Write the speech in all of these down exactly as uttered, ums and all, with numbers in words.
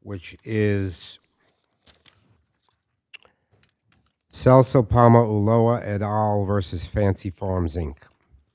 which is Celso Palma Ulloa et al. Versus Fancy Farms, Incorporated.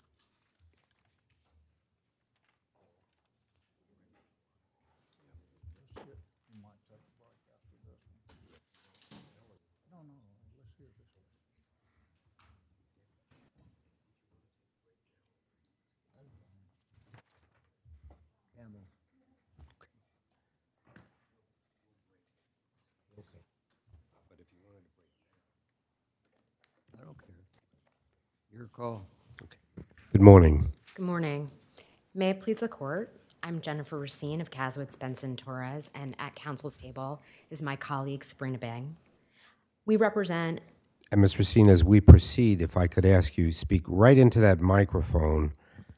Your call. Okay. Good morning. Good morning. May it please the court, I'm Jennifer Racine of Caswitz Benson Torres, and at counsel's table is my colleague Sabrina Bang. We represent... And Miz Racine, as we proceed, if I could ask you, speak right into that microphone.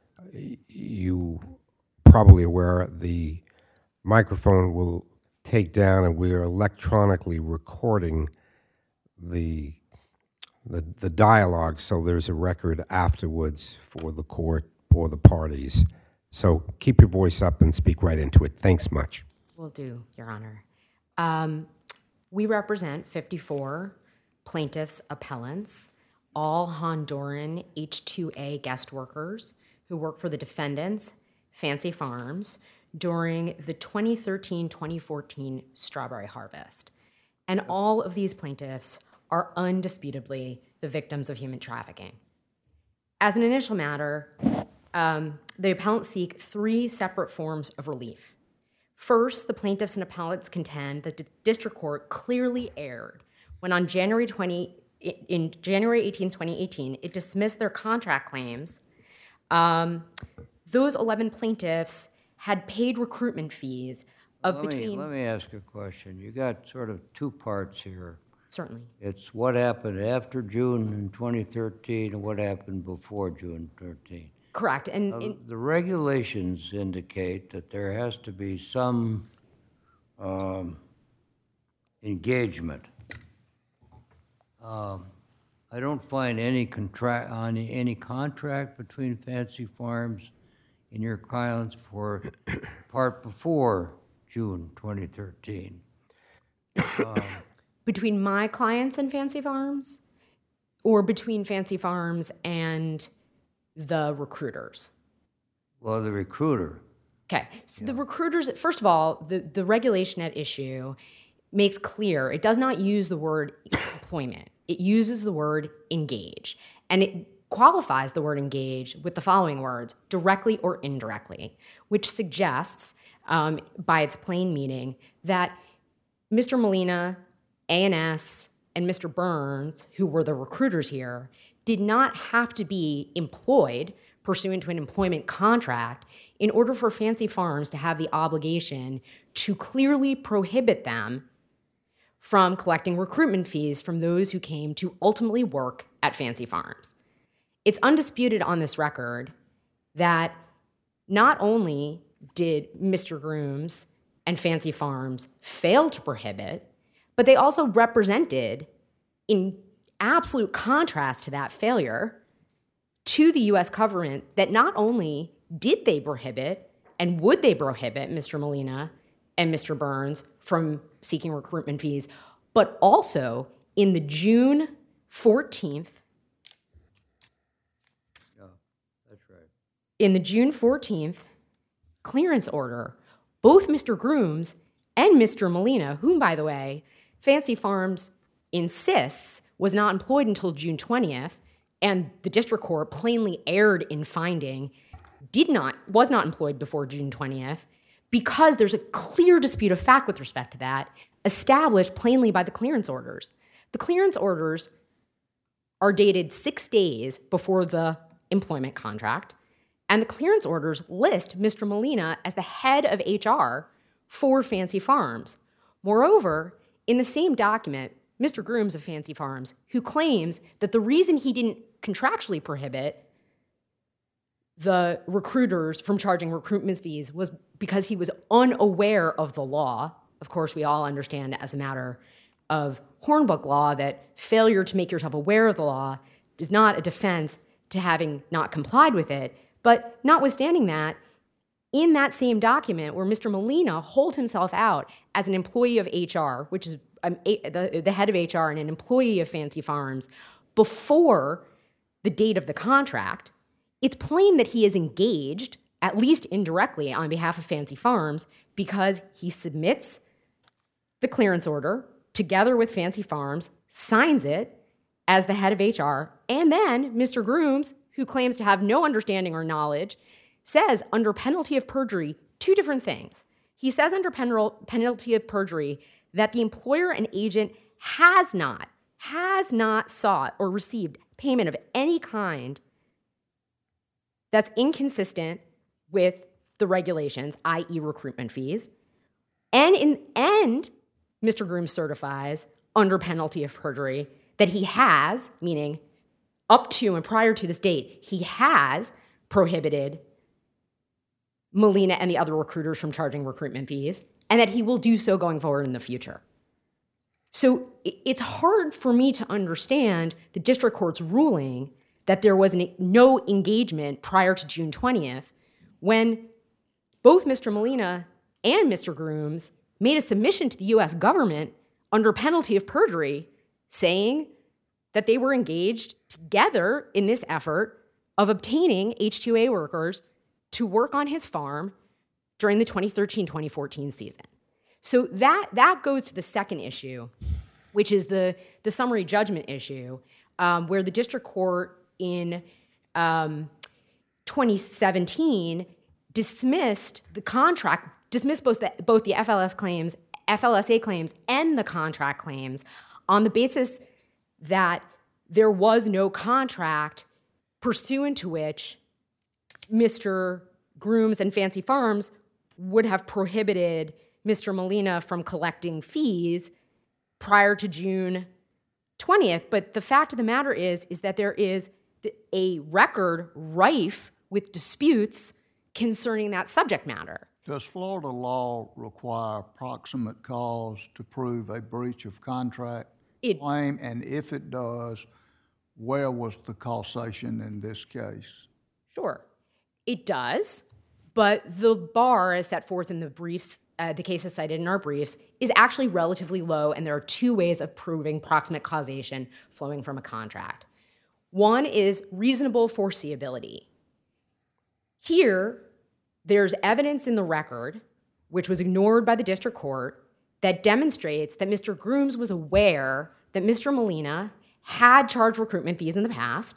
You probably aware the microphone will take down, and we are electronically recording the The, the dialogue, so there's a record afterwards for the court or the parties. So keep your voice up and speak right into it. Thanks much. Will do, Your Honor. Um, we represent fifty-four plaintiffs' appellants, all Honduran H two A guest workers who work for the defendants, Fancy Farms, during the twenty thirteen twenty fourteen strawberry harvest. And all of these plaintiffs are undisputably the victims of human trafficking. As an initial matter, um, the appellants seek three separate forms of relief. First, the plaintiffs and appellants contend that the district court clearly erred when on January twentieth, in January eighteenth, twenty eighteen, it dismissed their contract claims. Um, those eleven plaintiffs had paid recruitment fees of let between... Me, let me ask a question. You got sort of two parts here. Certainly. It's what happened after June in twenty thirteen and what happened before June thirteen. Correct. And uh, in, the regulations indicate that there has to be some um, engagement. Um, I don't find any contract on any contract between Fancy Farms and your clients for part before June twenty thirteen. Um, Between my clients and Fancy Farms, or between Fancy Farms and the recruiters? Well, the recruiter. Okay, so yeah. The recruiters, first of all, the, the regulation at issue makes clear it does not use the word employment. It uses the word engage. And it qualifies the word engage with the following words, directly or indirectly, which suggests, um, by its plain meaning, that Mister Molina, A N S, and Mister Burns, who were the recruiters here, did not have to be employed pursuant to an employment contract in order for Fancy Farms to have the obligation to clearly prohibit them from collecting recruitment fees from those who came to ultimately work at Fancy Farms. It's undisputed on this record that not only did Mister Grooms and Fancy Farms fail to prohibit, but they also represented, in absolute contrast to that failure, to the U S government that not only did they prohibit and would they prohibit Mister Molina and Mister Burns from seeking recruitment fees, but also in the June fourteenth, yeah, that's right. In the June fourteenth clearance order, both Mister Grooms and Mister Molina, whom, by the way, Fancy Farms insists was not employed until June twentieth, and the district court plainly erred in finding did not, was not employed before June twentieth, because there's a clear dispute of fact with respect to that, established plainly by the clearance orders. The clearance orders are dated six days before the employment contract, and the clearance orders list Mister Molina as the head of H R for Fancy Farms. Moreover, in the same document, Mister Grooms of Fancy Farms, who claims that the reason he didn't contractually prohibit the recruiters from charging recruitment fees was because he was unaware of the law. Of course, we all understand as a matter of Hornbook law that failure to make yourself aware of the law is not a defense to having not complied with it. But notwithstanding that, in that same document where Mister Molina holds himself out as an employee of H R, which is um, a, the, the head of H R and an employee of Fancy Farms, before the date of the contract, it's plain that he is engaged, at least indirectly, on behalf of Fancy Farms because he submits the clearance order together with Fancy Farms, signs it as the head of H R, and then Mister Grooms, who claims to have no understanding or knowledge, says under penalty of perjury two different things. He says under pen- penalty of perjury that the employer and agent has not, has not sought or received payment of any kind that's inconsistent with the regulations, that is recruitment fees. And, in, and Mister Grooms certifies under penalty of perjury that he has, meaning up to and prior to this date, he has prohibited Molina and the other recruiters from charging recruitment fees, and that he will do so going forward in the future. So it's hard for me to understand the district court's ruling that there was an, no engagement prior to June twentieth when both Mister Molina and Mister Grooms made a submission to the U S government under penalty of perjury saying that they were engaged together in this effort of obtaining H two A workers to work on his farm during the twenty thirteen twenty fourteen season. So that, that goes to the second issue, which is the, the summary judgment issue, um, where the district court in um, twenty seventeen dismissed the contract, dismissed both the, both the F L S claims, F L S A claims, and the contract claims on the basis that there was no contract pursuant to which Mister Grooms and Fancy Farms would have prohibited Mister Molina from collecting fees prior to June twentieth. But the fact of the matter is, is that there is a record rife with disputes concerning that subject matter. Does Florida law require proximate cause to prove a breach of contract It- claim? And if it does, where was the causation in this case? Sure, it does, but the bar, as set forth in the briefs, uh, the cases cited in our briefs, is actually relatively low, and there are two ways of proving proximate causation flowing from a contract. One is reasonable foreseeability. Here, there's evidence in the record, which was ignored by the district court, that demonstrates that Mister Grooms was aware that Mister Molina had charged recruitment fees in the past.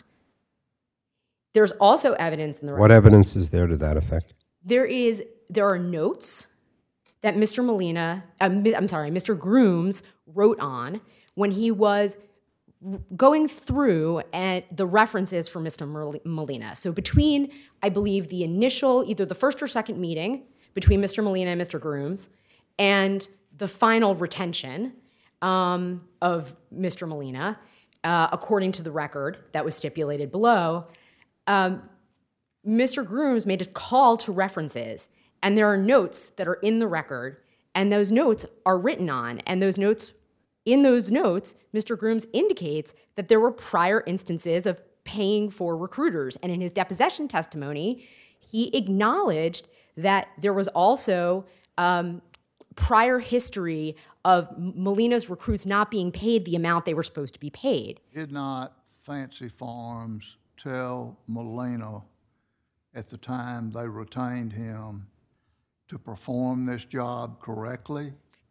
There's also evidence in the record. What evidence is there to that effect? There is, there are notes that Mister Molina, uh, I'm sorry, Mister Grooms wrote on when he was going through and the references for Mister Molina. So between, I believe, the initial, either the first or second meeting between Mister Molina and Mister Grooms and the final retention um, of Mister Molina, uh, according to the record that was stipulated below, um, Mister Grooms made a call to references, and there are notes that are in the record, and those notes are written on, and those notes, in those notes, Mister Grooms indicates that there were prior instances of paying for recruiters, and in his deposition testimony, he acknowledged that there was also um, prior history of Molina's recruits not being paid the amount they were supposed to be paid. Did not Fancy Farms tell Molina at the time they retained him to perform this job correctly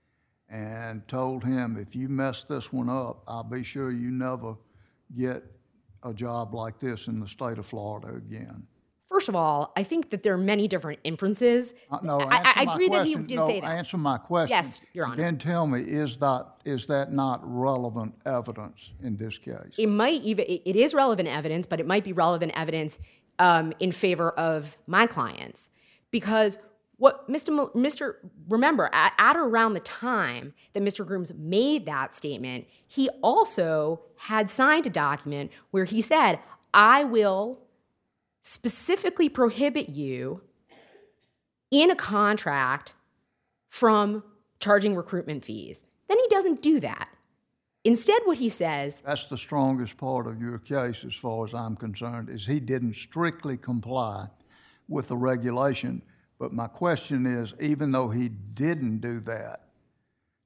and told him, if you mess this one up, I'll be sure you never get a job like this in the state of Florida again? First of all, I think that there are many different inferences. Uh, no, I, answer I my agree that he question. did no, say that. Answer my question. Yes, Your Honor. Then tell me, is that is that not relevant evidence in this case? It might even, it is relevant evidence, but it might be relevant evidence um, in favor of my clients. Because what Mister Mo, Mister remember, at, at around the time that Mister Grooms made that statement, he also had signed a document where he said, I will specifically prohibit you in a contract from charging recruitment fees. Then he doesn't do that. Instead, what he says... That's the strongest part of your case as far as I'm concerned, is he didn't strictly comply with the regulation. But my question is, even though he didn't do that,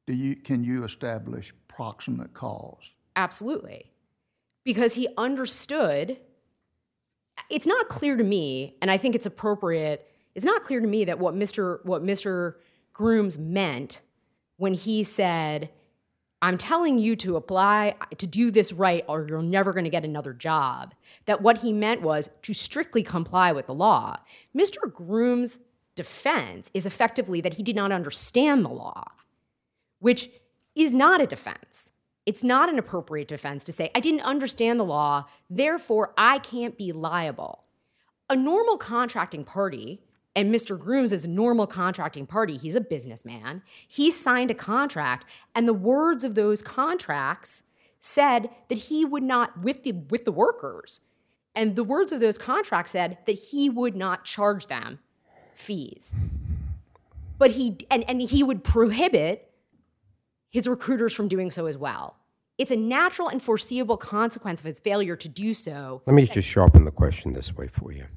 do you, can you establish proximate cause? Absolutely. Because he understood, it's not clear to me, and I think it's appropriate, it's not clear to me that what Mister what Mister Grooms meant when he said, I'm telling you to apply, to do this right, or you're never going to get another job, that what he meant was to strictly comply with the law. Mister Grooms' defense is effectively that he did not understand the law, which is not a defense. It's not an appropriate defense to say, I didn't understand the law, therefore I can't be liable. A normal contracting party, and Mister Grooms is a normal contracting party, he's a businessman, he signed a contract, and the words of those contracts said that he would not, with the, with the workers, and the words of those contracts said that he would not charge them fees. But he, and, and he would prohibit his recruiters from doing so as well. It's a natural and foreseeable consequence of his failure to do so. Let me just sharpen the question this way for you.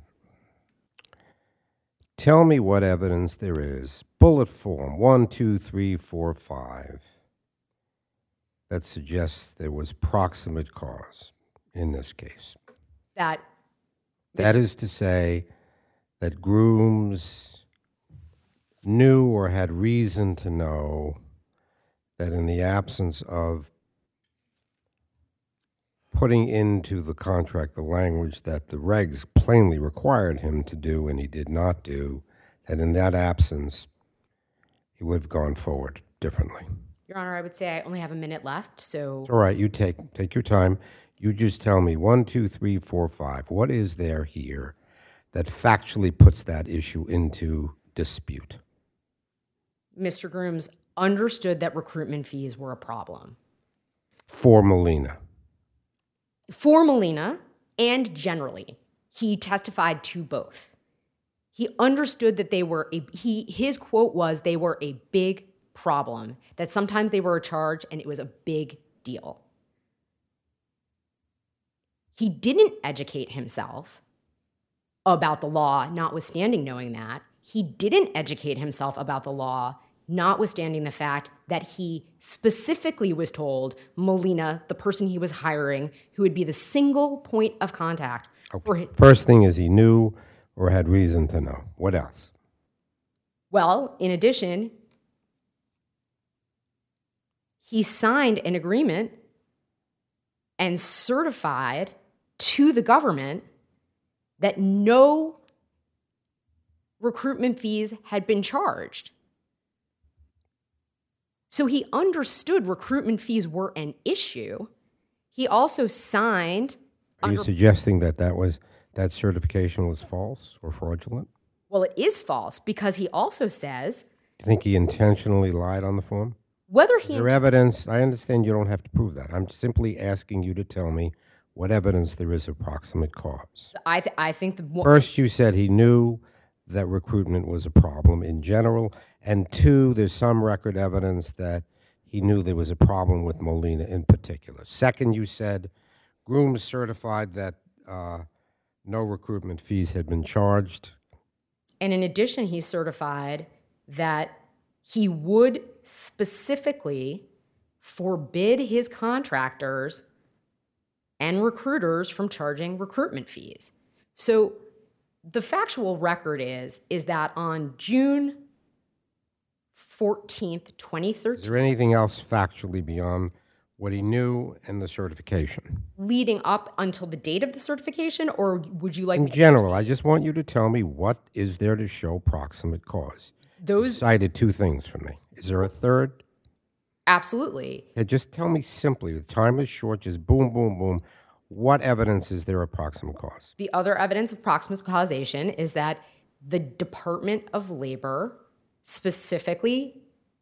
Tell me what evidence there is, bullet form, one, two, three, four, five, that suggests there was proximate cause in this case. That That is to say that Grooms knew or had reason to know that in the absence of putting into the contract the language that the regs plainly required him to do and he did not do, that in that absence, he would have gone forward differently. Your Honor, I would say I only have a minute left, so It's all right, you take take your time. You just tell me one, two, three, four, five. What is there here that factually puts that issue into dispute? Mister Grooms understood that recruitment fees were a problem. For Molina. For Molina, and generally, he testified to both. He understood that they were, a, he, his quote was, they were a big problem, that sometimes they were a charge and it was a big deal. He didn't educate himself about the law, notwithstanding knowing that. He didn't educate himself about the law, notwithstanding the fact that he specifically was told Molina, the person he was hiring, who would be the single point of contact. Okay. For his, First thing is he knew or had reason to know. What else? well, in addition, he signed an agreement and certified to the government that no recruitment fees had been charged. So he understood recruitment fees were an issue. He also signed. Are you under, suggesting that that was that certification was false or fraudulent? well, it is false because he also says Do you think he intentionally lied on the form? whether Is he there evidence? I understand you don't have to prove that. I'm simply asking you to tell me what evidence there is of proximate cause. I th- I think the First, you said he knew that recruitment was a problem in general, and two, there's some record evidence that he knew there was a problem with Molina in particular. Second, you said Grooms certified that uh, no recruitment fees had been charged. And in addition, he certified that he would specifically forbid his contractors and recruiters from charging recruitment fees. So the factual record is, is that on June fourteenth, twenty Is thirteen, there anything else factually beyond what he knew and the certification? leading up until the date of the certification, or would you like In me to general, I just want you to tell me what is there to show proximate cause. You those? cited two things for me. Is there a third? Absolutely. Yeah, just tell me simply. The time is short. Just boom, boom, boom. What evidence is there of proximate cause? The other evidence of proximate causation is that the Department of Labor specifically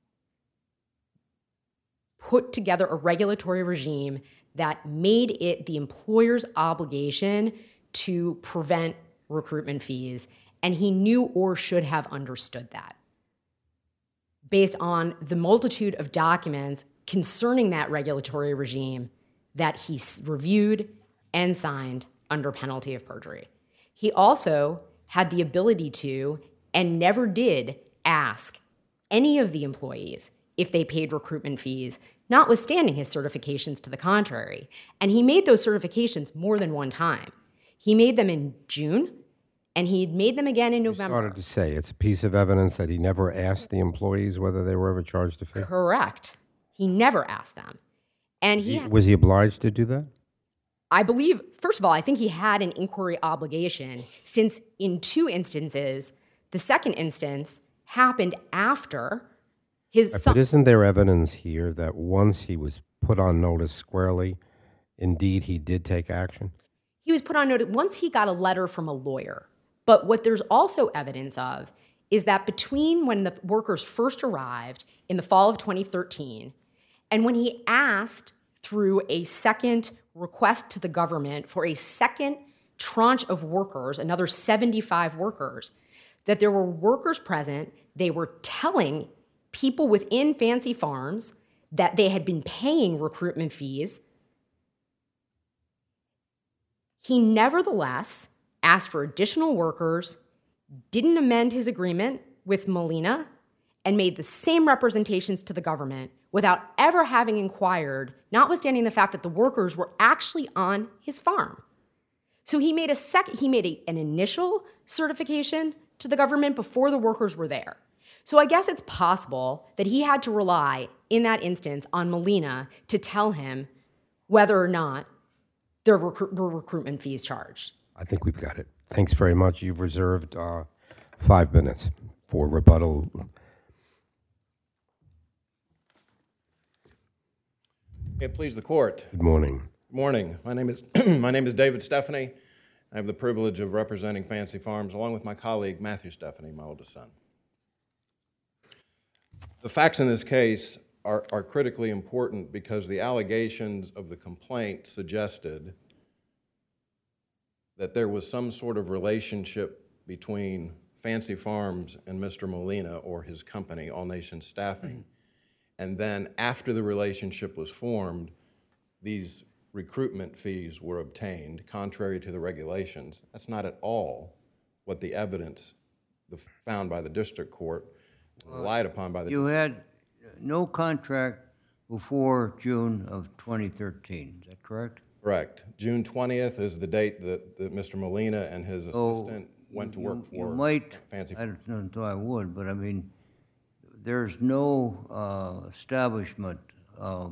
put together a regulatory regime that made it the employer's obligation to prevent recruitment fees, and he knew or should have understood that based on the multitude of documents concerning that regulatory regime that he s- reviewed and signed under penalty of perjury. He also had the ability to, and never did, ask any of the employees if they paid recruitment fees, notwithstanding his certifications to the contrary. And he made those certifications more than one time. He made them in June, and he made them again in You November. started to say it's a piece of evidence that he never asked the employees whether they were ever charged a fee. Correct. He never asked them. And he, He- was he obliged to do that? I believe, first of all, I think he had an inquiry obligation since in two instances, the second instance happened after his But son. isn't there evidence here that once he was put on notice squarely, indeed he did take action? He was put on notice once he got a letter from a lawyer. But what there's also evidence of is that between when the workers first arrived in the fall of twenty thirteen and when he asked through a second request to the government for a second tranche of workers, another seventy-five workers, that there were workers present, they were telling people within Fancy Farms that they had been paying recruitment fees. He nevertheless asked for additional workers, didn't amend his agreement with Molina, and made the same representations to the government without ever having inquired, notwithstanding the fact that the workers were actually on his farm. So he made a second, he made a, an initial certification to the government before the workers were there. So I guess it's possible that he had to rely, in that instance, on Molina to tell him whether or not there were, recru- were recruitment fees charged. I think we've got it. Thanks very much. You've reserved uh, five minutes for rebuttal. May it please the court. Good morning. Good morning. My name is my name is David Stephanie. I have the privilege of representing Fancy Farms along with my colleague Matthew Stephanie, my oldest son. The facts in this case are, are critically important because the allegations of the complaint suggested that there was some sort of relationship between Fancy Farms and Mister Molina or his company, All Nation Staffing. Mm-hmm. And then after the relationship was formed, these recruitment fees were obtained contrary to the regulations. That's not at all what the evidence the, found by the district court relied upon by the You had no contract before June of twenty thirteen, is that correct? Correct. June twentieth is the date that, that Mister Molina and his So assistant went to work you, for you might, Fancy I don't know if I would, but I mean, there's no uh, establishment uh,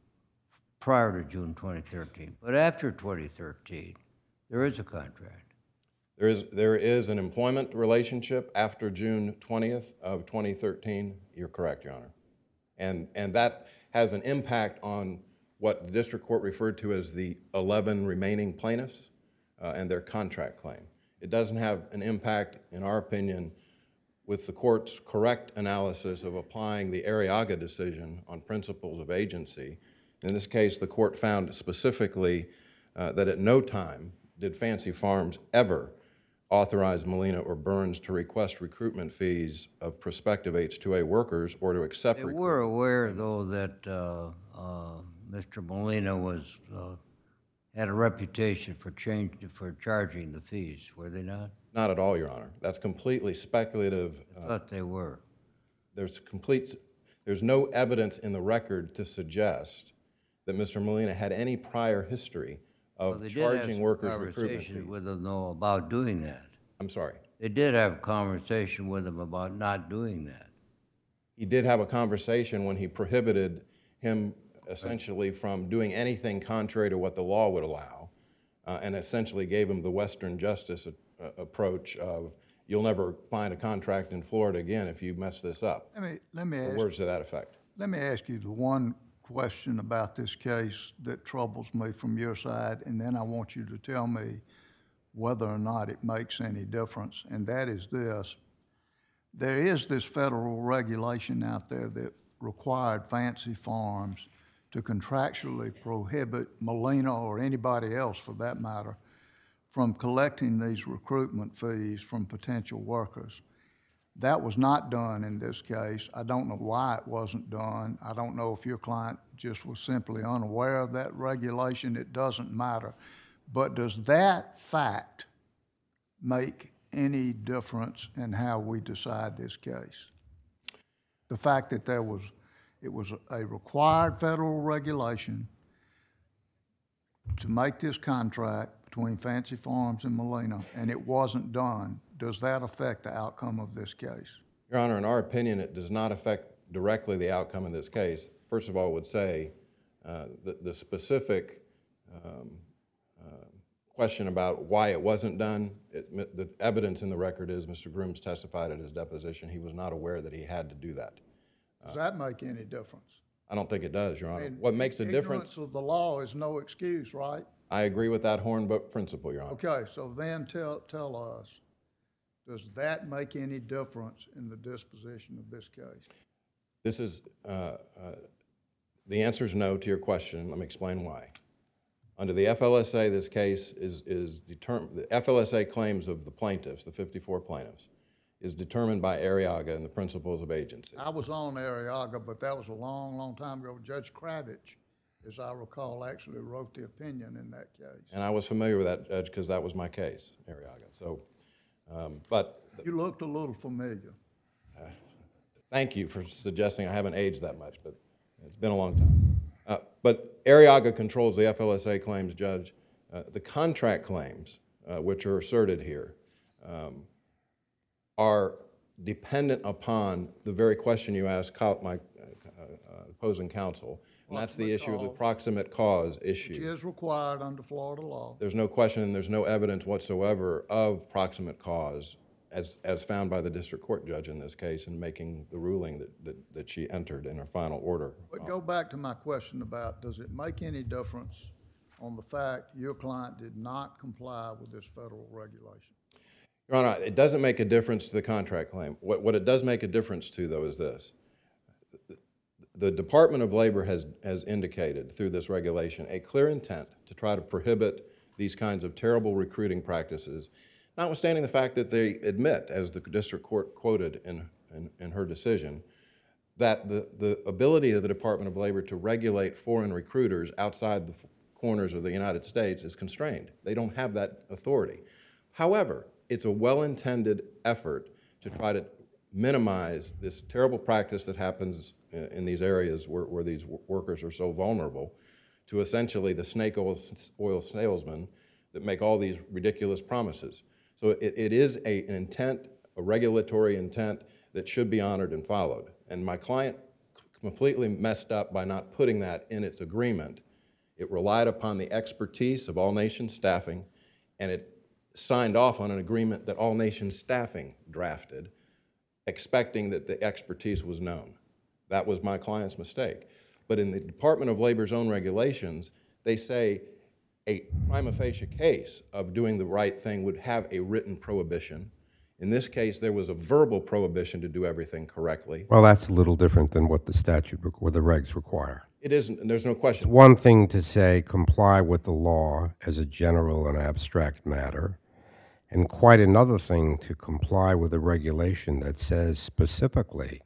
prior to June twenty thirteen, but after twenty thirteen, there is a contract. There is, there is an employment relationship after June twentieth of twenty thirteen. You're correct, Your Honor. And, and that has an impact on what the district court referred to as the eleven remaining plaintiffs uh, and their contract claim. It doesn't have an impact, in our opinion, with the court's correct analysis of applying the Arriaga decision on principles of agency. In this case, the court found specifically uh, that at no time did Fancy Farms ever authorize Molina or Burns to request recruitment fees of prospective H two A workers or to accept They recruitment. were aware, though, that uh, uh, Mister Molina was uh, had a reputation for change for charging the fees, were they not? Not at all, Your Honor. That's completely speculative. I Uh, thought they were. there's complete, there's no evidence in the record to suggest that Mister Molina had any prior history Well, of they did have charging some workers recruitment conversation fees. with them, though, about doing that. I'm sorry. They did have a conversation with him about not doing that. He did have a conversation when he prohibited him essentially from doing anything contrary to what the law would allow, uh, and essentially gave him the Western justice a, a, approach of, you'll never find a contract in Florida again if you mess this up. Let me, let me Or ask, words to that effect. let me ask you the one question about this case that troubles me from your side, and then I want you to tell me whether or not it makes any difference, and that is this. There is this federal regulation out there that required Fancy Farms to contractually prohibit Molina or anybody else for that matter from collecting these recruitment fees from potential workers. That was not done in this case. I don't know why it wasn't done. I don't know if your client just was simply unaware of that regulation. It doesn't matter. But does that fact make any difference in how we decide this case? The fact that there was It was a required federal regulation to make this contract between Fancy Farms and Molina, and it wasn't done. Does that affect the outcome of this case? Your Honor, in our opinion, it does not affect directly the outcome of this case. First of all, I would say uh, the, the specific um, uh, question about why it wasn't done, it, the evidence in the record is Mister Grooms testified at his deposition he was not aware that he had to do that. Does that make any difference? I don't think it does, Your Honor. And What makes a difference? Ignorance of the law is no excuse, right? I agree with that Hornbook principle, Your Honor. Okay, so then tell, tell us, does that make any difference in the disposition of this case? This is, uh, uh, the answer is no to your question. Let me explain why. Under the F L S A, this case is, is determined, the F L S A claims of the plaintiffs, the fifty-four plaintiffs, is determined by Arriaga and the principles of agency. I was on Arriaga, but that was a long, long time ago. Judge Kravitz, as I recall, actually wrote the opinion in that case. And I was familiar with that, Judge, because that was my case, Arriaga. So, um, but You looked a little familiar. thank you for suggesting I haven't aged that much, but it's been a long time. Uh, but Arriaga controls the F L S A claims, Judge. Uh, the contract claims, uh, which are asserted here, um, are dependent upon the very question you asked my uh, uh, opposing counsel, and that's the issue of the proximate cause issue. Which is required under Florida law. There's no question and there's no evidence whatsoever of proximate cause as, as found by the district court judge in this case in making the ruling that, that, that she entered in her final order. But go back to my question about, does it make any difference on the fact your client did not comply with this federal regulation? Your Honor, it doesn't make a difference to the contract claim. What, what it does make a difference to, though, is this. The Department of Labor has, has indicated through this regulation a clear intent to try to prohibit these kinds of terrible recruiting practices, notwithstanding the fact that they admit, as the district court quoted in, in, in her decision, that the, the ability of the Department of Labor to regulate foreign recruiters outside the corners of the United States is constrained. They don't have that authority. However, it's a well-intended effort to try to minimize this terrible practice that happens in these areas where, where these workers are so vulnerable to essentially the snake oil, oil salesmen that make all these ridiculous promises. So it, it is a, an intent, a regulatory intent that should be honored and followed. And my client completely messed up by not putting that in its agreement. It relied upon the expertise of All Nations Staffing, and it signed off on an agreement that All Nations Staffing drafted, expecting that the expertise was known. That was my client's mistake. But in the Department of Labor's own regulations, they say a prima facie case of doing the right thing would have a written prohibition. In this case, there was a verbal prohibition to do everything correctly. Well, that's a little different than what the statute or the regs require. It isn't, and there's no question. It's one thing to say comply with the law as a general and abstract matter, and quite another thing to comply with a regulation that says specifically,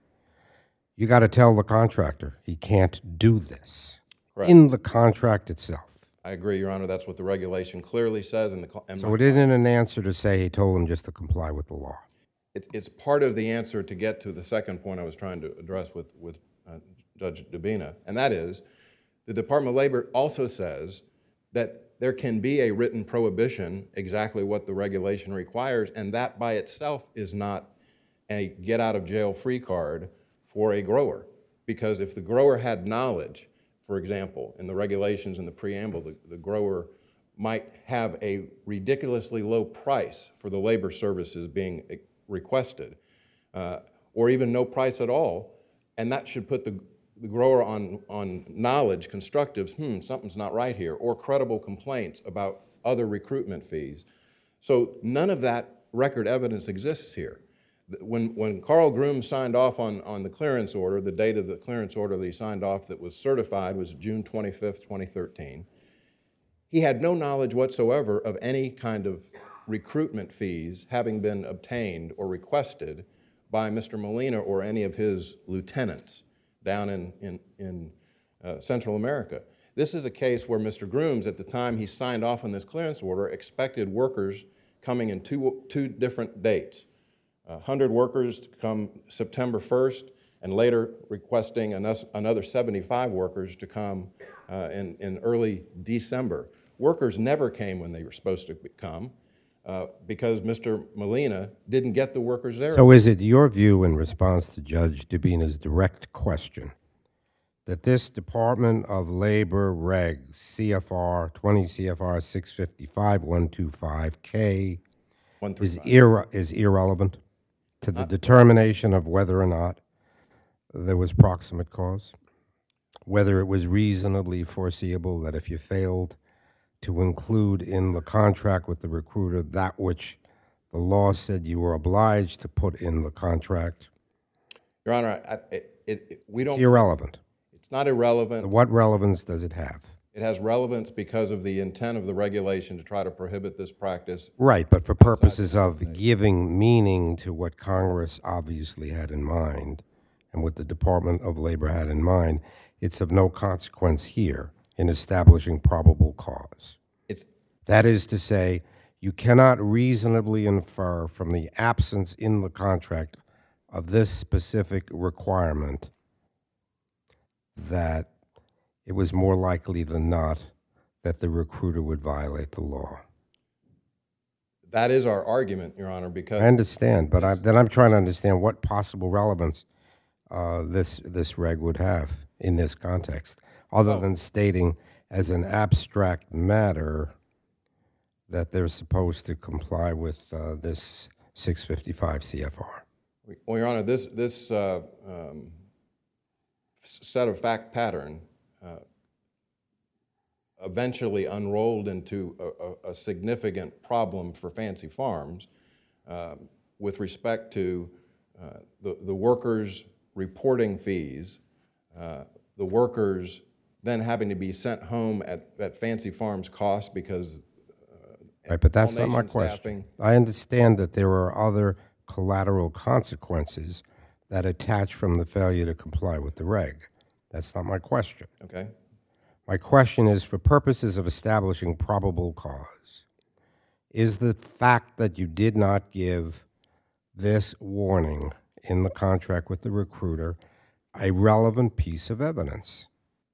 you got to tell the contractor he can't do this. Correct. In the contract itself. I agree, Your Honor. That's what the regulation clearly says. In the, and So it isn't an answer to say he told him just to comply with the law. It, it's part of the answer to get to the second point I was trying to address with, with uh, Judge Dubina, and that is the Department of Labor also says that there can be a written prohibition, exactly what the regulation requires, and that by itself is not a get-out-of-jail-free card for a grower. Because if the grower had knowledge, for example, in the regulations in the preamble, the, the grower might have a ridiculously low price for the labor services being requested, uh, or even no price at all, and that should put the, the grower on, on knowledge, constructives, hmm, something's not right here, or credible complaints about other recruitment fees. So none of that record evidence exists here. When, when Carl Grooms signed off on, on the clearance order, the date of the clearance order that he signed off that was certified was June twenty-fifth, twenty thirteen. He had no knowledge whatsoever of any kind of recruitment fees having been obtained or requested by Mister Molina or any of his lieutenants down in, in, in uh, Central America. This is a case where Mister Grooms, at the time he signed off on this clearance order, expected workers coming in two, two different dates. one hundred workers to come September first and later requesting ano- another seventy-five workers to come uh, in, in early December. Workers never came when they were supposed to come uh, because Mister Molina didn't get the workers there. So is it your view in response to Judge Dubina's direct question that this Department of Labor Reg C F R twenty C F R six fifty-five one twenty-five K One through is, five. irre- is irrelevant to the determination of whether or not there was proximate cause? Whether it was reasonably foreseeable that if you failed to include in the contract with the recruiter that which the law said you were obliged to put in the contract? Your Honor, I, it, it, we It's don't. irrelevant. It's not irrelevant. What relevance does it have? It has relevance because of the intent of the regulation to try to prohibit this practice. Right, but for purposes of giving meaning to what Congress obviously had in mind and what the Department of Labor had in mind, it's of no consequence here in establishing probable cause. It's That is to say, you cannot reasonably infer from the absence in the contract of this specific requirement that it was more likely than not that the recruiter would violate the law. that is our argument, Your Honor, I because understand, but I, then I'm trying to understand what possible relevance uh, this this reg would have in this context, other than stating as an abstract matter that they're supposed to comply with uh, this six fifty-five C F R. well, Your Honor, this this uh, um, s- set of fact pattern uh, eventually unrolled into a, a, a significant problem for Fancy Farms um, with respect to uh, the, the workers' reporting fees, uh, the workers then having to be sent home at, at Fancy Farms' cost because Right, but that's not my Donation question. staffing. I understand that there are other collateral consequences that attach from the failure to comply with the reg. That's not my question. Okay. My question is, for purposes of establishing probable cause, is the fact that you did not give this warning in the contract with the recruiter a relevant piece of evidence?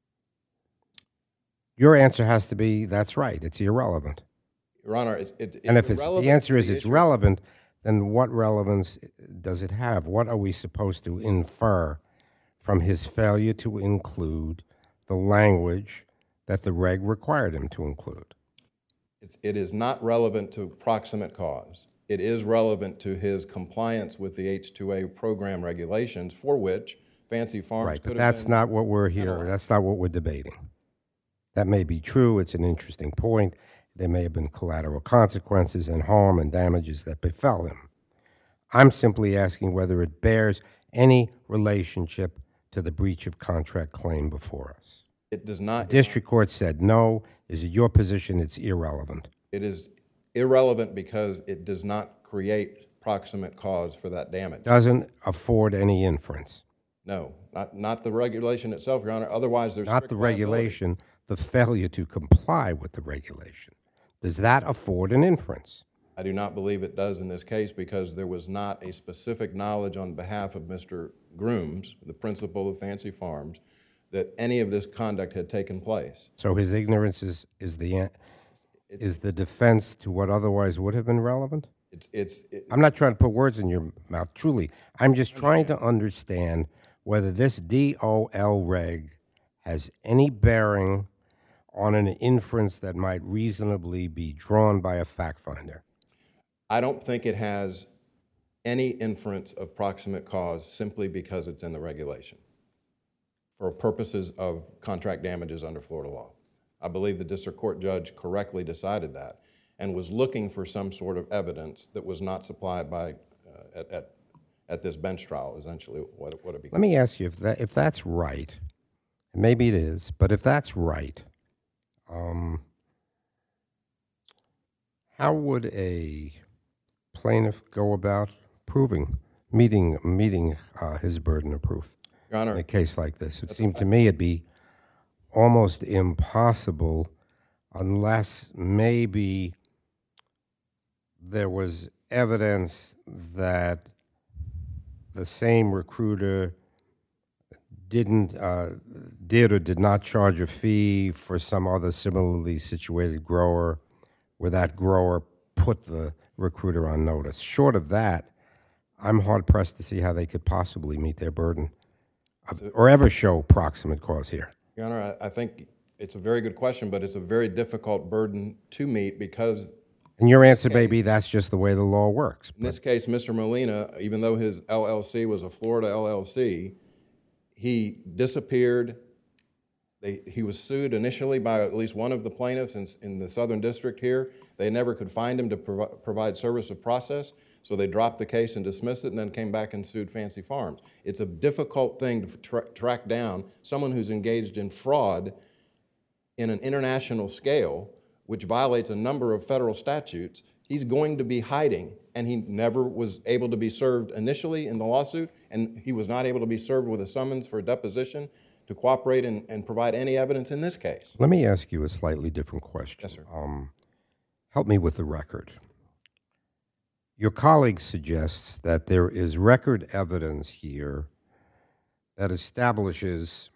Your answer has to be, that's right, it's irrelevant. Your Honor, it, it, it's And if it's, irrelevant the answer to is the it's issue. relevant, then what relevance does it have? What are we supposed to infer from his failure to include the language that the reg required him to include? It's, it is not relevant to proximate cause. It is relevant to his compliance with the H two A program regulations, for which Fancy Farms Right, could but have that's been not what we're here, penalized. that's not what we're debating. That may be true, it's an interesting point. There may have been collateral consequences and harm and damages that befell him. I'm simply asking whether it bears any relationship to the breach of contract claim before us. It does not. District Court said no. Is it your position it's irrelevant? It is irrelevant because it does not create proximate cause for that damage. Doesn't afford any inference. No, not, not the regulation itself, Your Honor. Otherwise, there's Not strict the liability. regulation, the failure to comply with the regulation. Does that afford an inference? I do not believe it does in this case because there was not a specific knowledge on behalf of Mister Grooms, the principal of Fancy Farms, that any of this conduct had taken place. So his ignorance is, is the an- is the defense to what otherwise would have been relevant? It's, it's, it, I'm not trying to put words in your mouth, truly. I'm just trying to understand whether this D O L reg has any bearing on an inference that might reasonably be drawn by a fact finder. I don't think it has any inference of proximate cause simply because it's in the regulation for purposes of contract damages under Florida law. I believe the district court judge correctly decided that and was looking for some sort of evidence that was not supplied by, uh, at, at, at this bench trial, essentially what, it- what it became. Let me ask you, if that if that's right, and maybe it is, but if that's right, um, how would a plaintiff go about proving, meeting, meeting uh, his burden of proof Your in Honor, a case like this? It seemed to me it'd be almost impossible unless maybe there was evidence that the same recruiter didn't, uh, did or did not charge a fee for some other similarly situated grower where that grower put the recruiter on notice. Short of that, I'm hard pressed to see how they could possibly meet their burden of- or ever show proximate cause here. Your Honor, I, I think it's a very good question, but it's a very difficult burden to meet because And your answer may be that's just the way the law works. in this case, Mister Molina, even though his L L C was a Florida L L C, he disappeared. They, he was sued initially by at least one of the plaintiffs in, in the Southern District here. They never could find him to provi- provide service of process, so they dropped the case and dismissed it and then came back and sued Fancy Farms. It's a difficult thing to tra- track down someone who's engaged in fraud in an international scale, which violates a number of federal statutes. He's going to be hiding, and he never was able to be served initially in the lawsuit, and he was not able to be served with a summons for a deposition to cooperate and, and provide any evidence in this case. Let me ask you a slightly different question. Yes, sir. Um, help me with the record. Your colleague suggests that there is record evidence here that establishes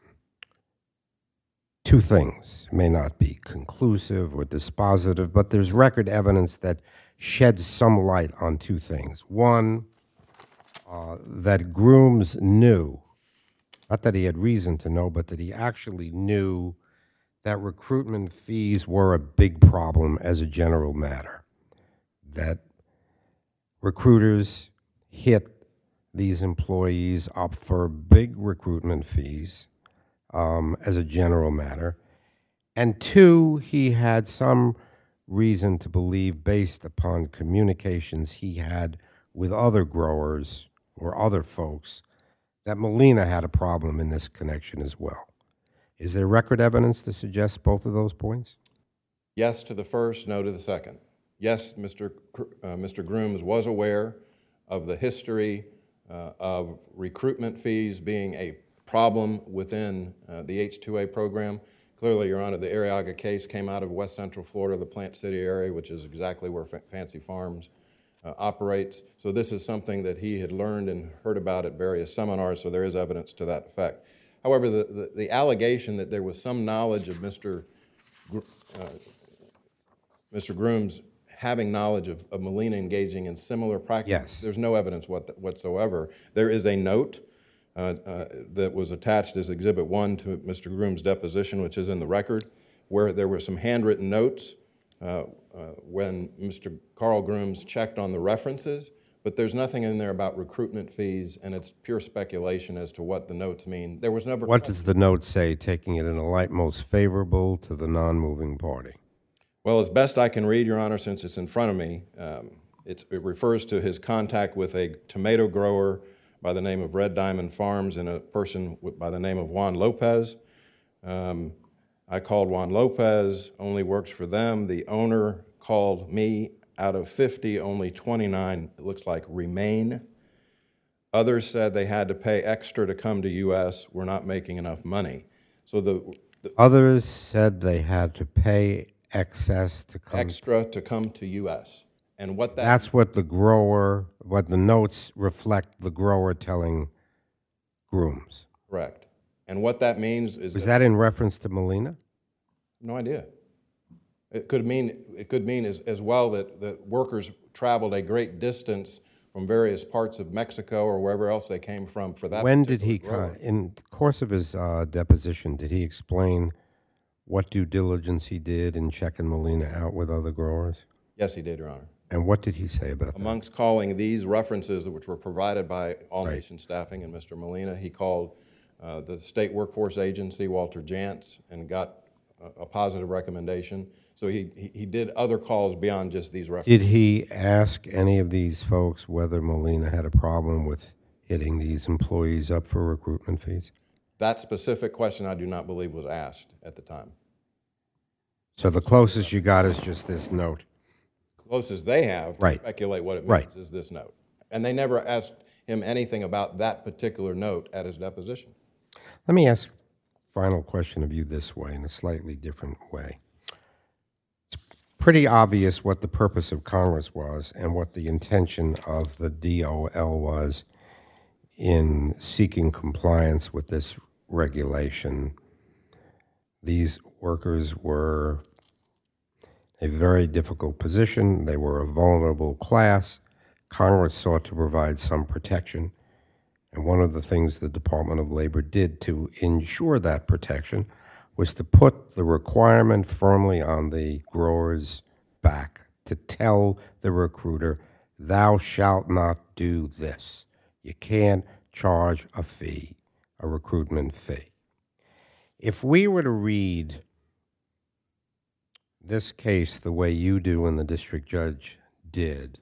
two things. It may not be conclusive or dispositive, but there's record evidence that sheds some light on two things. One, uh, that Grooms knew, not that he had reason to know, but that he actually knew that recruitment fees were a big problem as a general matter, that recruiters hit these employees up for big recruitment fees um, as a general matter. And two, he had some reason to believe, based upon communications he had with other growers or other folks, that Molina had a problem in this connection as well. Is there record evidence to suggest both of those points? Yes to the first, no to the second. Yes, Mister Cr- uh, Mister Grooms was aware of the history uh, of recruitment fees being a problem within uh, the H two A program. Clearly, Your Honor, the Arriaga case came out of West Central Florida, the Plant City area, which is exactly where F- Fancy Farms uh, operates. So this is something that he had learned and heard about at various seminars, so there is evidence to that effect. However, the, the, the allegation that there was some knowledge of Mister Gr- uh, Mister Grooms having knowledge of, of Molina engaging in similar practices, Yes. there's no evidence what, whatsoever. There is a note uh, uh, that was attached as Exhibit one to Mister Grooms' deposition, which is in the record, where there were some handwritten notes uh, uh, when Mister Carl Grooms checked on the references, but there's nothing in there about recruitment fees, and it's pure speculation as to what the notes mean. There was never... What does the note say, taking it in a light most favorable to the non-moving party? Well, as best I can read, Your Honor, since it's in front of me, um, it's, it refers to his contact with a tomato grower by the name of Red Diamond Farms and a person with, by the name of Juan Lopez. Um, I called Juan Lopez, only works for them. The owner called me. Out of fifty, only twenty-nine, it looks like, remain. Others said they had to pay extra to come to U S. We're not making enough money. So the, the Others said they had to pay excess to come. extra to come to U S. And what that That's what the grower, what the notes reflect the grower telling Grooms. correct. And what that means is Was that in reference to Molina? no idea. It could mean it could mean as, as well that, that workers traveled a great distance from various parts of Mexico or wherever else they came from for that. When did he, particular co- grower. in the course of his uh, deposition, did he explain what due diligence he did in checking Molina out with other growers? Yes, he did, Your Honor. And what did he say about that? Amongst calling these references, which were provided by All Right. Nation Staffing and Mister Molina, he called uh, the State Workforce Agency, Walter Jantz, and got a, a positive recommendation. So he, he, he did other calls beyond just these references. Did he ask any of these folks whether Molina had a problem with hitting these employees up for recruitment fees? That specific question I do not believe was asked at the time. So the closest you got is just this note. Closest they have to Right. speculate what it means Right. is this note. And they never asked him anything about that particular note at his deposition. Let me ask a final question of you this way, in a slightly different way. It's pretty obvious what the purpose of Congress was and what the intention of the D O L was in seeking compliance with this regulation, these workers were a very difficult position. They were a vulnerable class. Congress sought to provide some protection. And one of the things the Department of Labor did to ensure that protection was to put the requirement firmly on the grower's back to tell the recruiter, thou shalt not do this. You can't charge a fee, a recruitment fee. If we were to read this case the way you do and the district judge did,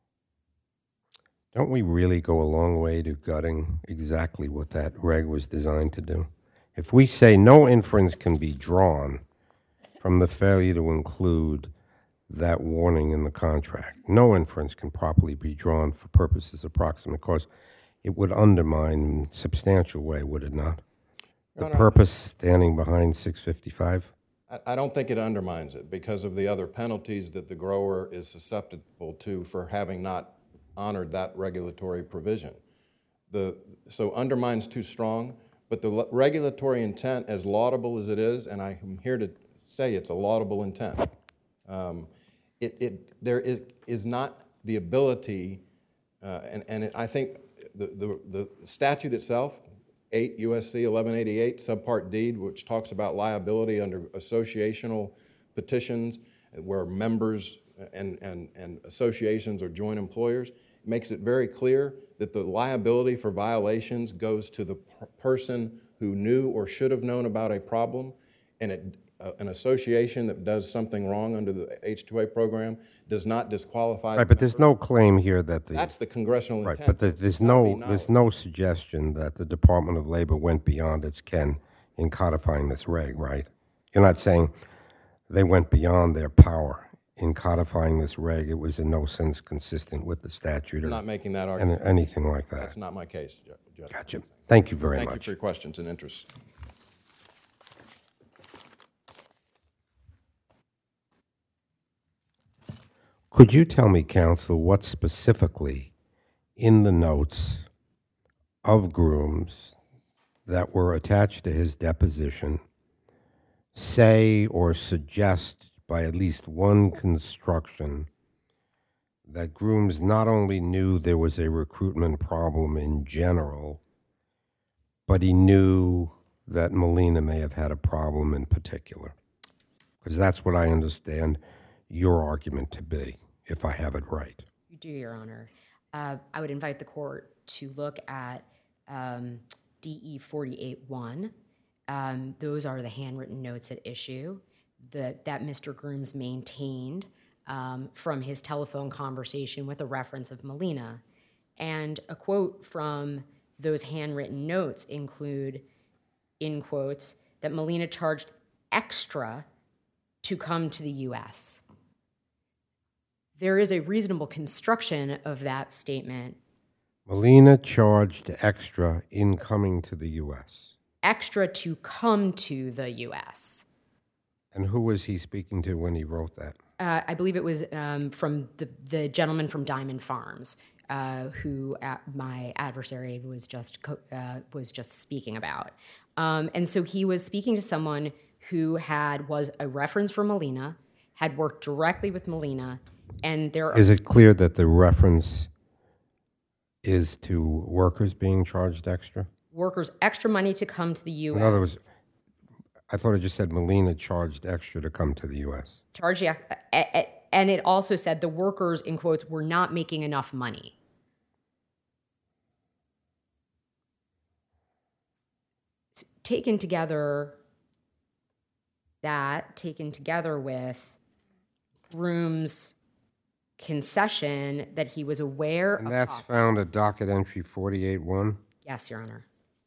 don't we really go a long way to gutting exactly what that reg was designed to do? If we say no inference can be drawn from the failure to include that warning in the contract, no inference can properly be drawn for purposes of proximate cause, it would undermine in a substantial way, would it not? The No, no. purpose standing behind six fifty-five? I, I don't think it undermines it because of the other penalties that the grower is susceptible to for having not honored that regulatory provision. The, so undermines too strong, but the le- regulatory intent, as laudable as it is, and I am here to say it's a laudable intent, um, it, it, there is, is not the ability, uh, and, and it, I think the, the, the statute itself, eight U S C eleven eighty-eight, subpart D, which talks about liability under associational petitions where members and, and, and associations are joint employers, makes it very clear that the liability for violations goes to the per person who knew or should have known about a problem, and it, uh, an association that does something wrong under the H two A program does not disqualify. Right, but there's no claim here that the... That's the congressional Right, intent. but the, there's It's gotta be no there's no suggestion that the Department of Labor went beyond its ken in codifying this reg, right? You're not saying they went beyond their power in codifying this reg. It was in no sense consistent with the statute or I'm not making that any- argument. anything like that. That's not my case, Ju- Judge. Gotcha. Thank you very Thank you much. for your questions and interest. Could you tell me, counsel, what specifically in the notes of Grooms that were attached to his deposition say or suggest by at least one construction that Grooms not only knew there was a recruitment problem in general, but he knew that Molina may have had a problem in particular? Because that's what I understand your argument to be, if I have it right. You do, Your Honor. Uh, I would invite the court to look at um, D E forty-eight one. Um, those are the handwritten notes at issue that, that Mister Grooms maintained um, from his telephone conversation with a reference of Molina. And a quote from those handwritten notes include, in quotes, that Molina charged extra to come to the U S There is a reasonable construction of that statement. Molina charged extra in coming to the U S Extra to come to the U S And who was he speaking to when he wrote that? Uh, I believe it was um, from the, the gentleman from Diamond Farms, uh, who uh, my adversary was just co- uh, was just speaking about. Um, and so he was speaking to someone who had was a reference for Molina, had worked directly with Molina, and there are Is it clear that the reference is to workers being charged extra? workers extra money to come to the U S In other words, I thought it just said Molina charged extra to come to the U S charge, uh, uh, and it also said the workers, in quotes, were not making enough money. So taken together, that taken together with Groom's concession that he was aware And of. that's found at docket entry forty-eight one. Yes, Your Honor.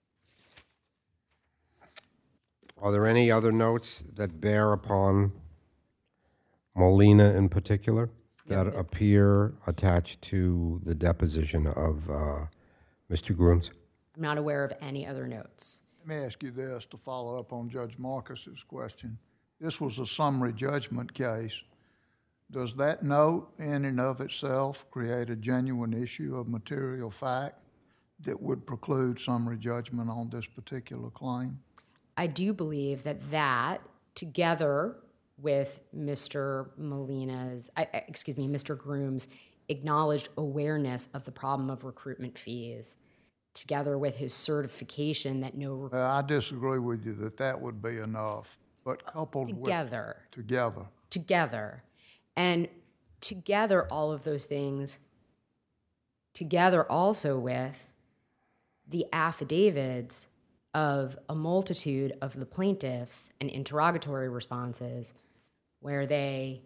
Are there any other notes that bear upon Molina in particular that appear attached to the deposition of uh, Mister Grooms? I'm not aware of any other notes. Let me ask you this to follow up on Judge Marcus's question. This was a summary judgment case. Does that note in and of itself create a genuine issue of material fact that would preclude summary judgment on this particular claim? I do believe that that, together with Mister Molina's, I, I- excuse me, Mister Groom's acknowledged awareness of the problem of recruitment fees, together with his certification that no rec- Uh, I disagree with you that that would be enough, but coupled with. together, Together. together, and together, all of those things, together also with the affidavits of a multitude of the plaintiffs and interrogatory responses where they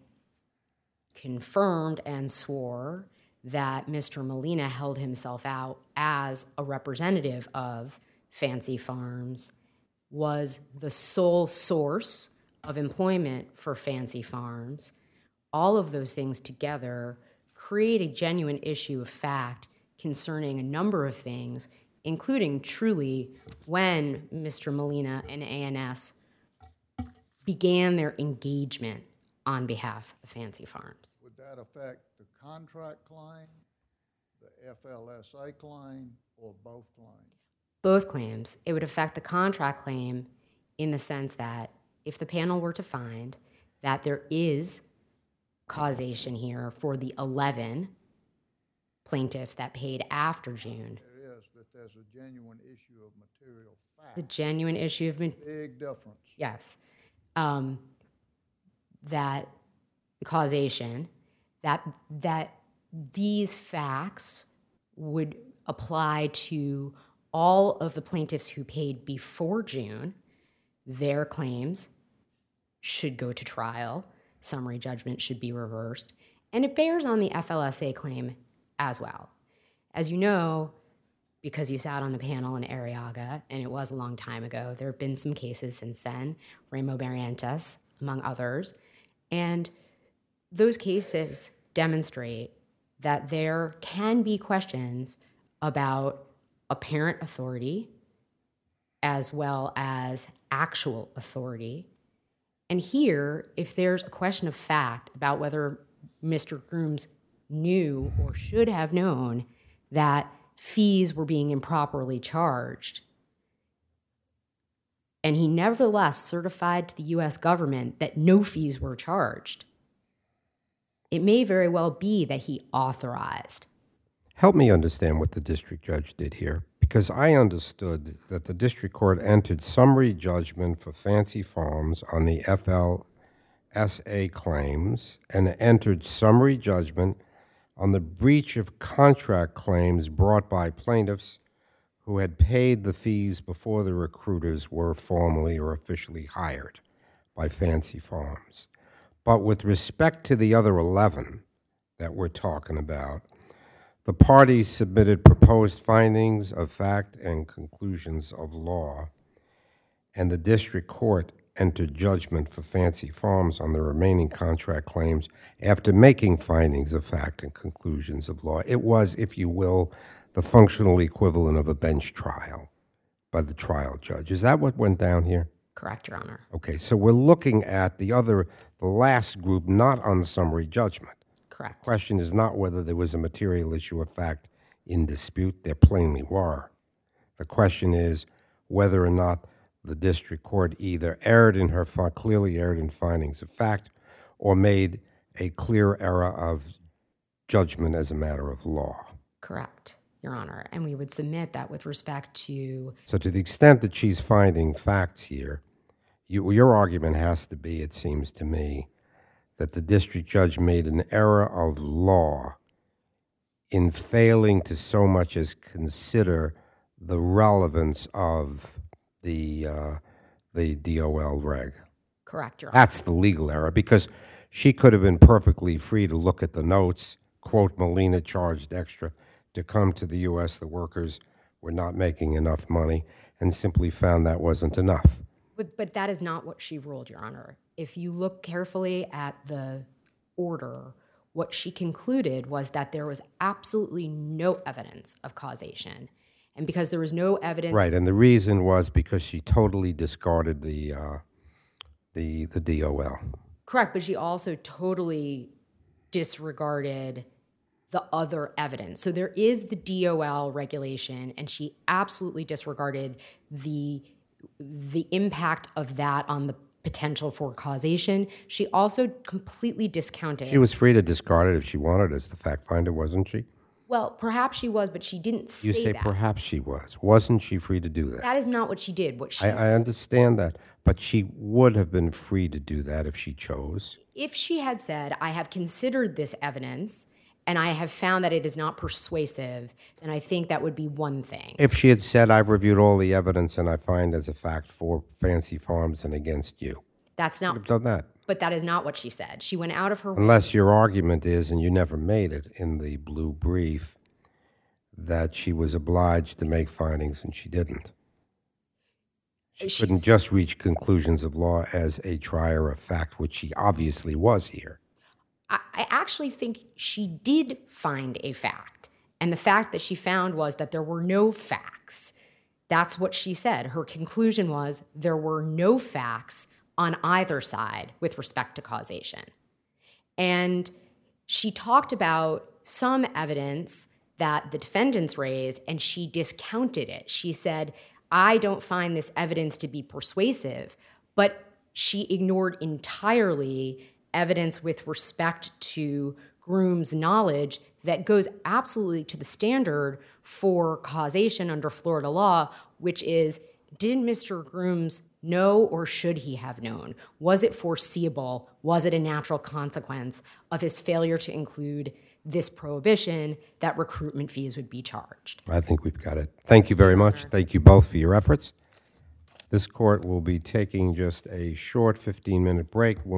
confirmed and swore that Mister Molina held himself out as a representative of Fancy Farms, was the sole source of employment for Fancy Farms. All of those things together create a genuine issue of fact concerning a number of things, including truly when Mister Molina and A N S began their engagement on behalf of Fancy Farms. Would that affect the contract claim, the F L S A claim, or both claims? Both claims. It would affect the contract claim in the sense that if the panel were to find that there is causation here for the eleven plaintiffs that paid after June, There is, but there's a genuine issue of material fact. the genuine issue of, Big difference. yes, um, that causation, that that these facts would apply to all of the plaintiffs who paid before June, their claims should go to trial. Summary judgment should be reversed. And it bears on the F L S A claim as well. As you know, because you sat on the panel in Arriaga, and it was a long time ago, there have been some cases since then, Ramo Barrientos, among others, and those cases demonstrate that there can be questions about apparent authority as well as actual authority. And here, if there's a question of fact about whether Mister Grooms knew or should have known that fees were being improperly charged, and he nevertheless certified to the U S government that no fees were charged, it may very well be that he authorized. Help me understand what the district judge did here, because I understood that the district court entered summary judgment for Fancy Farms on the F L S A claims and entered summary judgment on the breach of contract claims brought by plaintiffs who had paid the fees before the recruiters were formally or officially hired by Fancy Farms. But with respect to the other eleven that we're talking about, the parties submitted proposed findings of fact and conclusions of law, and the district court entered judgment for Fancy Farms on the remaining contract claims after making findings of fact and conclusions of law. It was, if you will, the functional equivalent of a bench trial by the trial judge. Is that what went down here? Correct, Your Honor. Okay, so we're looking at the other, the last group, not on summary judgment. Correct. Question is not whether there was a material issue of fact in dispute. There plainly were. The question is whether or not the district court either erred in her, clearly erred in findings of fact, or made a clear error of judgment as a matter of law. Correct, Your Honor. And we would submit that with respect to... So to the extent that she's finding facts here, you, your argument has to be, it seems to me, that the district judge made an error of law in failing to so much as consider the relevance of the uh, the D O L reg. Correct, Your Honor. That's the legal error, because she could have been perfectly free to look at the notes, quote, Molina charged extra to come to the U S. The workers were not making enough money, and simply found that wasn't enough. But, but that is not what she ruled, Your Honor. If you look carefully at the order, what she concluded was that there was absolutely no evidence of causation. And because there was no evidence... Right, and the reason was because she totally discarded the uh, the the D O L. Correct, but she also totally disregarded the other evidence. So there is the D O L regulation, and she absolutely disregarded the the impact of that on the potential for causation. She also completely discounted. She was free to discard it if she wanted as the fact finder, wasn't she? Well, perhaps she was, but she didn't say You say that. perhaps she was. Wasn't she free to do that? That is not what she did. What she I, I understand that, but she would have been free to do that if she chose. if she had said, I have considered this evidence and I have found that it is not persuasive, then I think that would be one thing. If she had said, I've reviewed all the evidence and I find as a fact for Fancy Farms and against you, That's not, I've done that. but that is not what she said. She went out of her way. Unless your argument is, and you never made it in the blue brief, that she was obliged to make findings and she didn't. She She's- couldn't just reach conclusions of law as a trier of fact, which she obviously was here. I, I actually think she did find a fact. And the fact that she found was that there were no facts. That's what she said. Her conclusion was there were no facts on either side with respect to causation. And she talked about some evidence that the defendants raised, and she discounted it. She said, I don't find this evidence to be persuasive, but she ignored entirely evidence with respect to Groom's knowledge that goes absolutely to the standard for causation under Florida law, which is, did Mister Grooms know or should he have known? Was it foreseeable? Was it a natural consequence of his failure to include this prohibition that recruitment fees would be charged? I think we've got it. Thank you very much. Thank you both for your efforts. This court will be taking just a short fifteen-minute break.